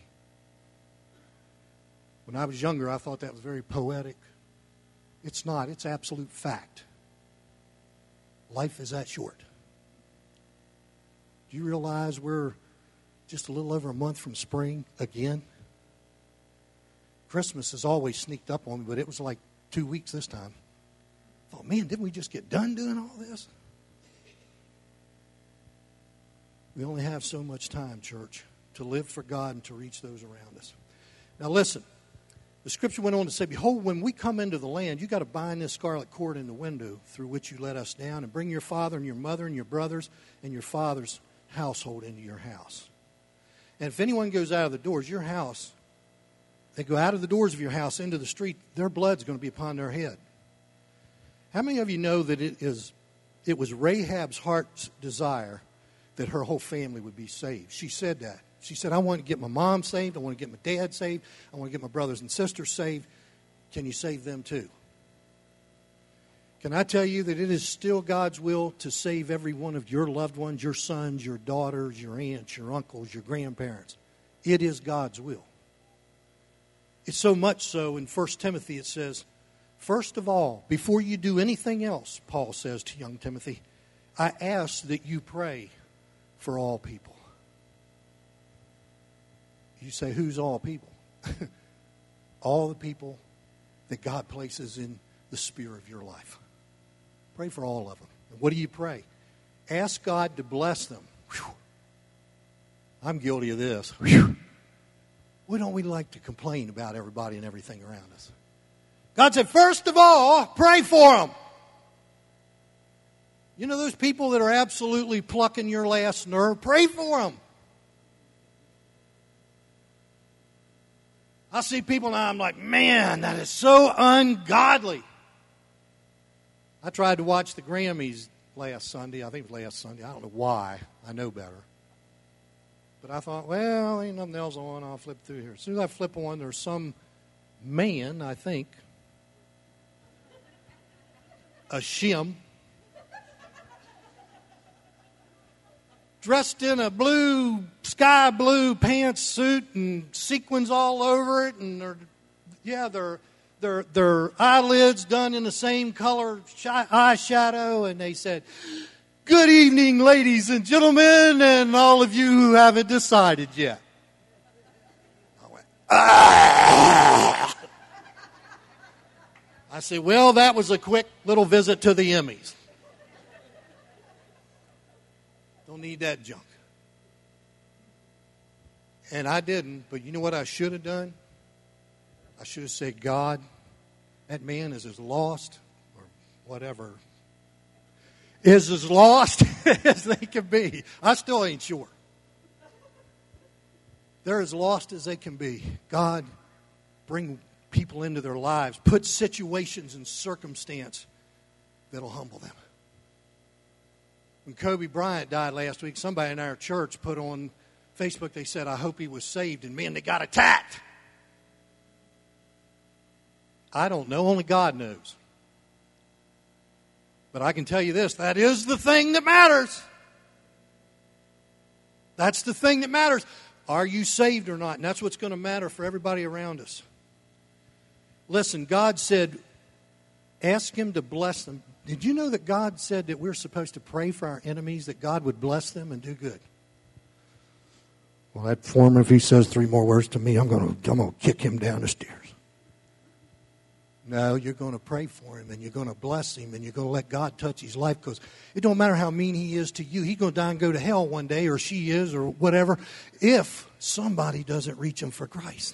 When I was younger, I thought that was very poetic. It's not. It's absolute fact. Life is that short. Do you realize we're just a little over a month from spring again? Christmas has always sneaked up on me, but it was like two weeks this time. I thought, man, didn't we just get done doing all this? We only have so much time, church, to live for God and to reach those around us. Now listen. The scripture went on to say, behold, when we come into the land, you got to bind this scarlet cord in the window through which you let us down, and bring your father and your mother and your brothers and your father's household into your house. And if anyone goes out of the doors, your house, they go out of the doors of your house into the street, their blood's going to be upon their head. How many of you know that it is, it was Rahab's heart's desire that her whole family would be saved? She said that. She said, I want to get my mom saved. I want to get my dad saved. I want to get my brothers and sisters saved. Can you save them too? Can I tell you that it is still God's will to save every one of your loved ones, your sons, your daughters, your aunts, your uncles, your grandparents? It is God's will. It's so much so in First Timothy it says, first of all, before you do anything else, Paul says to young Timothy, I ask that you pray for all people. You say, who's all people? All the people that God places in the sphere of your life. Pray for all of them. And what do you pray? Ask God to bless them. Whew. I'm guilty of this. Whew. Why don't we like to complain about everybody and everything around us? God said, first of all, pray for them. You know those people that are absolutely plucking your last nerve? Pray for them. I see people now, I'm like, man, that is so ungodly. I tried to watch the Grammys last Sunday. I think it was last Sunday. I don't know why. I know better. But I thought, well, ain't nothing else on. I'll flip through here. As soon as I flip on, there's some man, I think, a shim, dressed in a blue, sky blue pantsuit and sequins all over it, and their, yeah, their their their eyelids done in the same color eyeshadow, and they said, "Good evening, ladies and gentlemen, and all of you who haven't decided yet." I went, ah! I said, well, that was a quick little visit to the Emmys. Don't need that junk. And I didn't, but you know what I should have done? I should have said, God, that man is as lost, or whatever, is as lost as they can be. I still ain't sure. They're as lost as they can be. God, bring people into their lives. Put situations and circumstance that'll humble them. When Kobe Bryant died last week, somebody in our church put on Facebook, they said, I hope he was saved, and man, they got attacked. I don't know. Only God knows. But I can tell you this, that is the thing that matters. That's the thing that matters. Are you saved or not? And that's what's going to matter for everybody around us. Listen, God said, ask Him to bless them. Did you know that God said that we're supposed to pray for our enemies, that God would bless them and do good? Well, that foreman, if he says three more words to me, I'm going to I'm going to kick him down the stairs. No, you're going to pray for him, and you're going to bless him, and you're going to let God touch his life, because it don't matter how mean he is to you. He's going to die and go to hell one day, or she is, or whatever, if somebody doesn't reach him for Christ.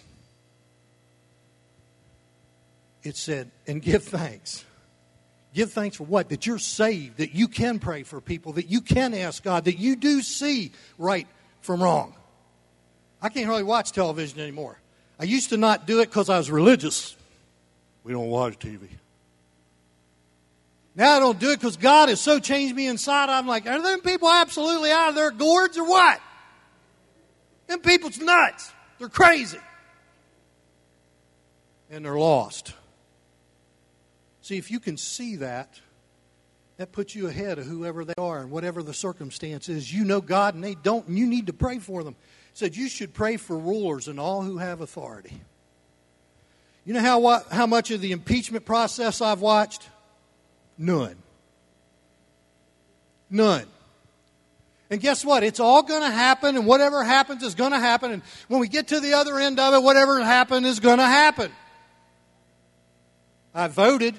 It said, and give thanks. Give thanks for what? That you're saved, that you can pray for people, that you can ask God, that you do see right from wrong. I can't really watch television anymore. I used to not do it because I was religious. We don't watch T V. Now I don't do it because God has so changed me inside. I'm like, are them people absolutely out of their gourds or what? Them people's nuts. They're crazy. And they're lost. See, if you can see that, that puts you ahead of whoever they are and whatever the circumstance is. You know God and they don't, and you need to pray for them. It said you should pray for rulers and all who have authority. You know how what, how much of the impeachment process I've watched? None. None. And guess what? It's all going to happen, and whatever happens is going to happen. And when we get to the other end of it, whatever happened is going to happen. I voted.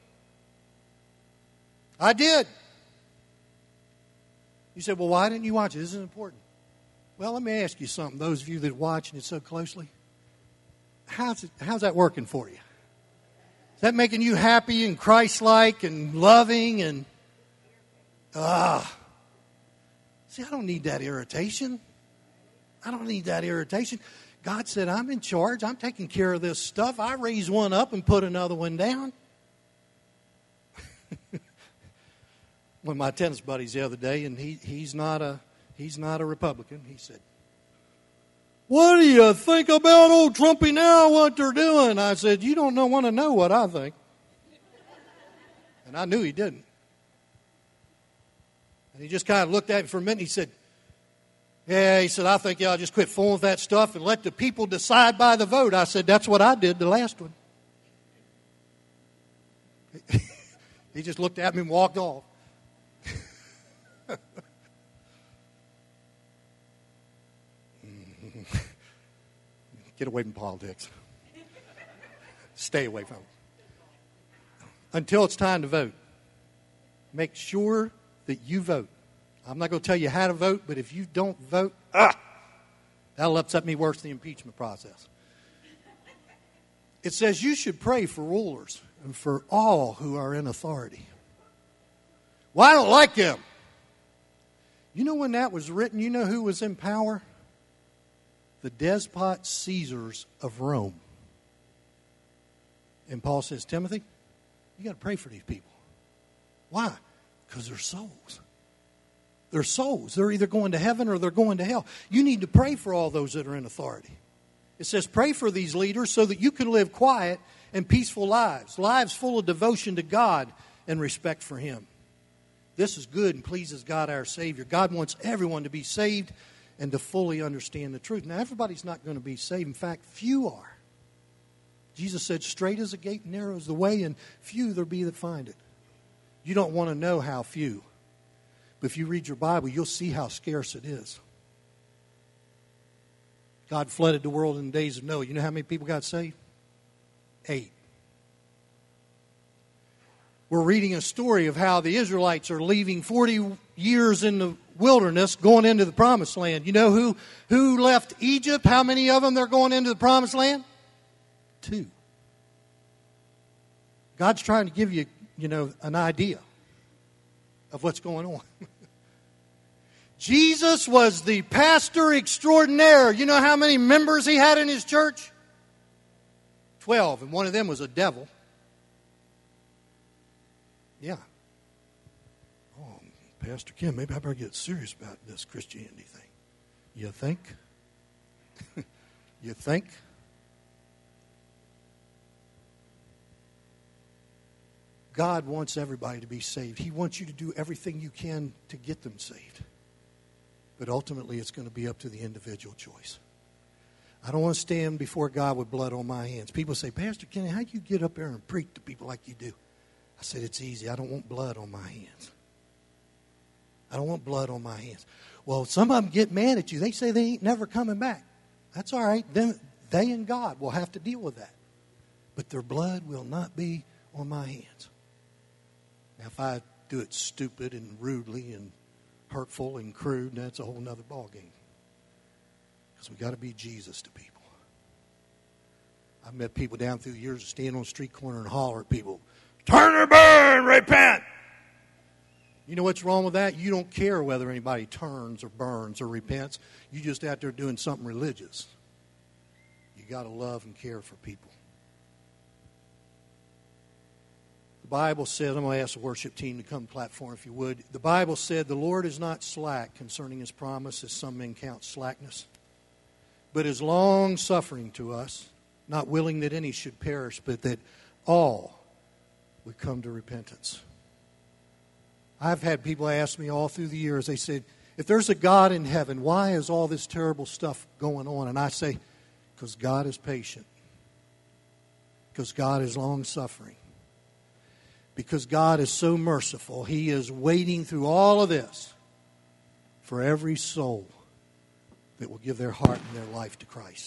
I did. You said, well, why didn't you watch it? This is important. Well, let me ask you something. Those of you that are watching it so closely, how's it, how's that working for you? Is that making you happy and Christ-like and loving and ah? See, I don't need that irritation. I don't need that irritation. God said, I'm in charge. I'm taking care of this stuff. I raise one up and put another one down. One of my tennis buddies the other day, and he, he's not a he's not a Republican. He said, what do you think about old Trumpy now, what they're doing? I said, you don't know, want to know what I think. And I knew he didn't. And he just kind of looked at me for a minute and he said, Yeah, he said, I think y'all just quit fooling with that stuff and let the people decide by the vote. I said, that's what I did the last one. He just looked at me and walked off. Get away from politics. Stay away from it. Until it's time to vote, make sure that you vote. I'm not going to tell you how to vote, but if you don't vote, ah, that'll upset me worse than the impeachment process. It says you should pray for rulers and for all who are in authority. Well, I don't like them. You know when that was written, you know who was in power? The despot Caesars of Rome. And Paul says, Timothy, you got to pray for these people. Why? Because they're souls. They're souls. They're either going to heaven or they're going to hell. You need to pray for all those that are in authority. It says pray for these leaders so that you can live quiet and peaceful lives, lives full of devotion to God and respect for Him. This is good and pleases God our Savior. God wants everyone to be saved and to fully understand the truth. Now, everybody's not going to be saved. In fact, few are. Jesus said, straight is the gate and narrow is the way, and few there be that find it. You don't want to know how few. But if you read your Bible, you'll see how scarce it is. God flooded the world in the days of Noah. You know how many people got saved? Eight. We're reading a story of how the Israelites are leaving forty years in the wilderness, going into the promised land. You know who, who left Egypt? How many of them they're going into the promised land? Two. God's trying to give you, you know, an idea of what's going on. Jesus was the pastor extraordinaire. You know how many members he had in his church? Twelve, and one of them was a devil. Yeah. Oh, Pastor Kim, maybe I better get serious about this Christianity thing. You think? You think? God wants everybody to be saved. He wants you to do everything you can to get them saved. But ultimately, it's going to be up to the individual choice. I don't want to stand before God with blood on my hands. People say, Pastor Kenny, how do you get up there and preach to people like you do? I said, it's easy. I don't want blood on my hands. I don't want blood on my hands. Well, some of them get mad at you. They say they ain't never coming back. That's all right. Then they and God will have to deal with that. But their blood will not be on my hands. Now, if I do it stupid and rudely and hurtful and crude, that's a whole nother ballgame. Because we got to be Jesus to people. I've met people down through the years that stand on the street corner and holler at people, turn or burn, repent. You know what's wrong with that? You don't care whether anybody turns or burns or repents. You just out there doing something religious. You got to love and care for people. The Bible said, I'm going to ask the worship team to come to the platform if you would. The Bible said, the Lord is not slack concerning His promise, as some men count slackness, but is long-suffering to us, not willing that any should perish, but that all would come to repentance. I've had people ask me all through the years, they said, if there's a God in heaven, why is all this terrible stuff going on? And I say, because God is patient. Because God is long-suffering. Because God is so merciful. He is waiting through all of this for every soul that will give their heart and their life to Christ.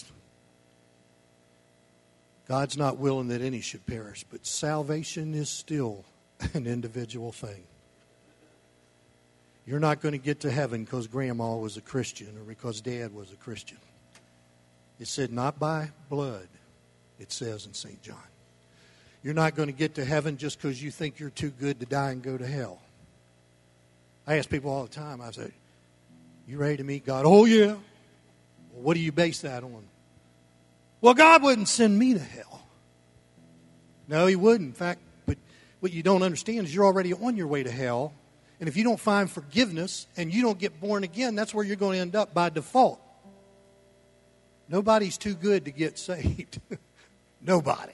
God's not willing that any should perish, but salvation is still an individual thing. You're not going to get to heaven because Grandma was a Christian or because Dad was a Christian. It said not by blood, it says in Saint John. You're not going to get to heaven just because you think you're too good to die and go to hell. I ask people all the time, I say, you ready to meet God? Oh, yeah. Well, what do you base that on? Well, God wouldn't send me to hell. No, He wouldn't. In fact, but what you don't understand is you're already on your way to hell. And if you don't find forgiveness and you don't get born again, that's where you're going to end up by default. Nobody's too good to get saved. Nobody.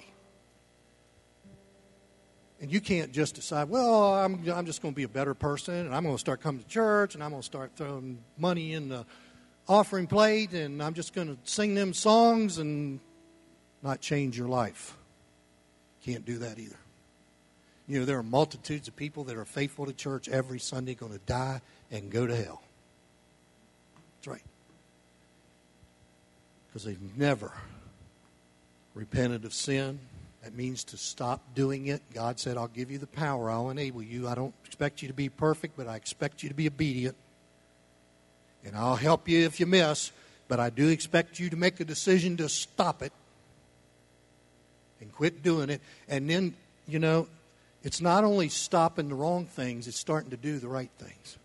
And you can't just decide, well, I'm, I'm just going to be a better person, and I'm going to start coming to church, and I'm going to start throwing money in the offering plate and I'm just going to sing them songs and not change your life. Can't do that either. You know, there are multitudes of people that are faithful to church every Sunday going to die and go to hell. That's right. Because they've never repented of sin. That means to stop doing it. God said, I'll give you the power. I'll enable you. I don't expect you to be perfect, but I expect you to be obedient. And I'll help you if you miss, but I do expect you to make a decision to stop it and quit doing it. And then, you know, it's not only stopping the wrong things, it's starting to do the right things.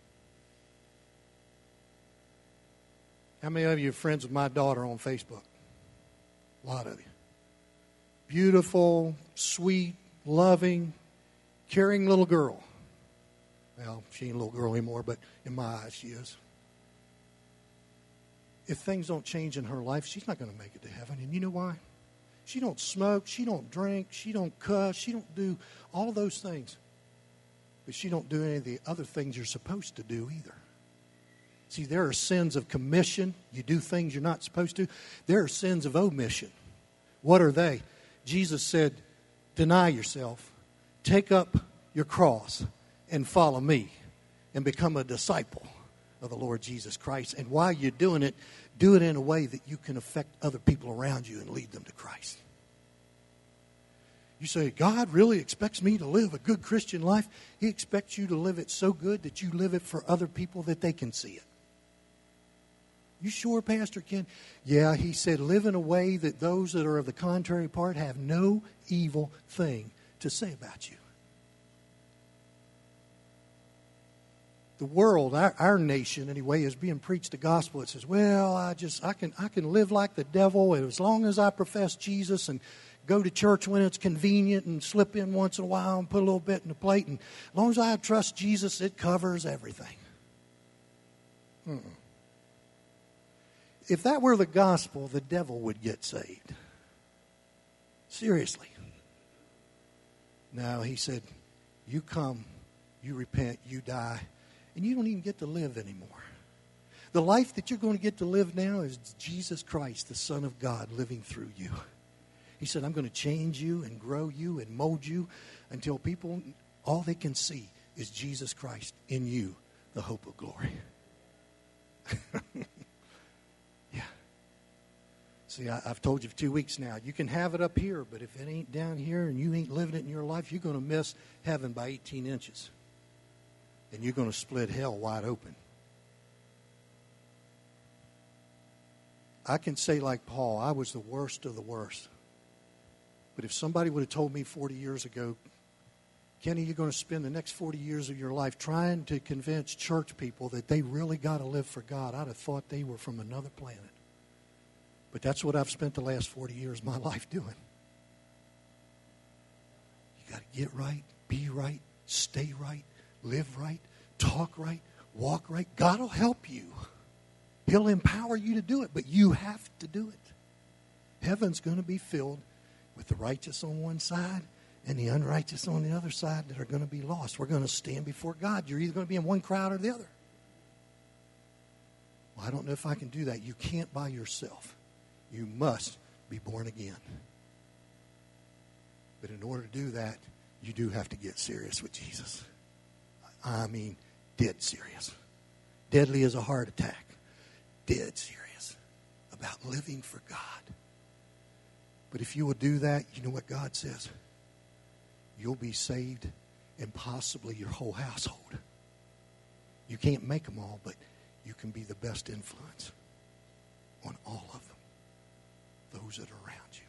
How many of you are friends with my daughter on Facebook? A lot of you. Beautiful, sweet, loving, caring little girl. Well, she ain't a little girl anymore, but in my eyes she is. If things don't change in her life, she's not going to make it to heaven. And you know why? She don't smoke, she don't drink, she don't cuss, she don't do all those things. But she don't do any of the other things you're supposed to do either. See, there are sins of commission. You do things you're not supposed to. There are sins of omission. What are they? Jesus said, deny yourself, take up your cross, and follow me, and become a disciple of the Lord Jesus Christ. And while you're doing it, do it in a way that you can affect other people around you and lead them to Christ. You say, God really expects me to live a good Christian life? He expects you to live it so good that you live it for other people that they can see it. You sure, Pastor Ken? Yeah, he said, live in a way that those that are of the contrary part have no evil thing to say about you. The world, our, our nation anyway, is being preached the gospel. It says, well, I just, I can, I can live like the devil as long as I profess Jesus and go to church when it's convenient and slip in once in a while and put a little bit in the plate. And as long as I trust Jesus, it covers everything. Mm-mm. If that were the gospel, the devil would get saved. Seriously. No, he said, you come, you repent, you die, and you don't even get to live anymore. The life that you're going to get to live now is Jesus Christ, the Son of God, living through you. He said, I'm going to change you and grow you and mold you until people, all they can see is Jesus Christ in you, the hope of glory. Yeah. See, I, I've told you for two weeks now, you can have it up here, but if it ain't down here and you ain't living it in your life, you're going to miss heaven by eighteen inches. And you're going to split hell wide open. I can say like Paul, I was the worst of the worst. But if somebody would have told me forty years ago, Kenny, you're going to spend the next forty years of your life trying to convince church people that they really got to live for God, I'd have thought they were from another planet. But that's what I've spent the last forty years of my life doing. You got to get right, be right, stay right, live right, talk right, walk right. God will help you. He'll empower you to do it, but you have to do it. Heaven's going to be filled with the righteous on one side and the unrighteous on the other side that are going to be lost. We're going to stand before God. You're either going to be in one crowd or the other. Well, I don't know if I can do that. You can't by yourself. You must be born again. But in order to do that, you do have to get serious with Jesus. I mean, dead serious. Deadly as a heart attack. Dead serious about living for God. But if you will do that, you know what God says? You'll be saved and possibly your whole household. You can't make them all, but you can be the best influence on all of them, those that are around you.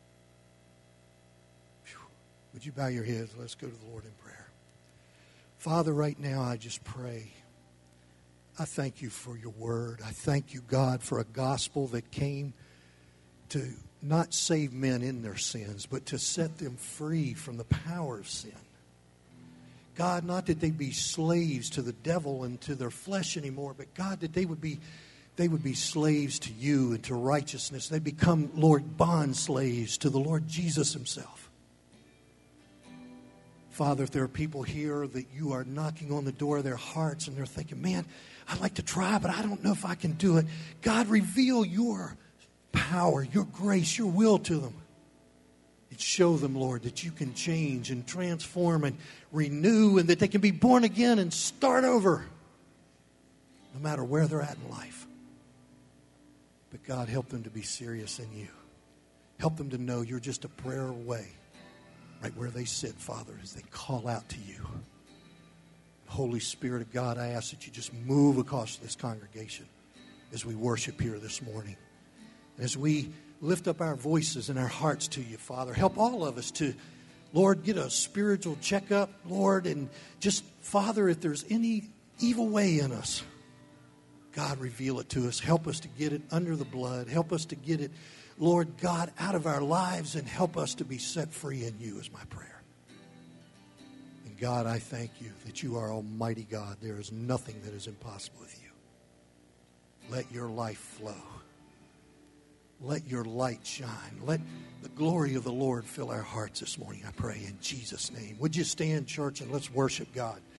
Whew. Would you bow your heads? Let's go to the Lord in prayer. Father, right now I just pray. I thank you for your word. I thank you, God, for a gospel that came to not save men in their sins, but to set them free from the power of sin. God, not that they be slaves to the devil and to their flesh anymore, but God, that they would be they would be slaves to you and to righteousness. They become, Lord, bond slaves to the Lord Jesus himself. Father, if there are people here that you are knocking on the door of their hearts and they're thinking, man, I'd like to try, but I don't know if I can do it. God, reveal your power, your grace, your will to them. And show them, Lord, that you can change and transform and renew and that they can be born again and start over no matter where they're at in life. But God, help them to be serious in you. Help them to know you're just a prayer away. Right where they sit, Father, as they call out to you. Holy Spirit of God, I ask that you just move across this congregation as we worship here this morning. As we lift up our voices and our hearts to you, Father, help all of us to, Lord, get a spiritual checkup, Lord, and just, Father, if there's any evil way in us, God, reveal it to us. Help us to get it under the blood. Help us to get it, Lord God, out of our lives and help us to be set free in you is my prayer. And God, I thank you that you are Almighty God. There is nothing that is impossible with you. Let your life flow. Let your light shine. Let the glory of the Lord fill our hearts this morning, I pray in Jesus' name. Would you stand, church, and let's worship God.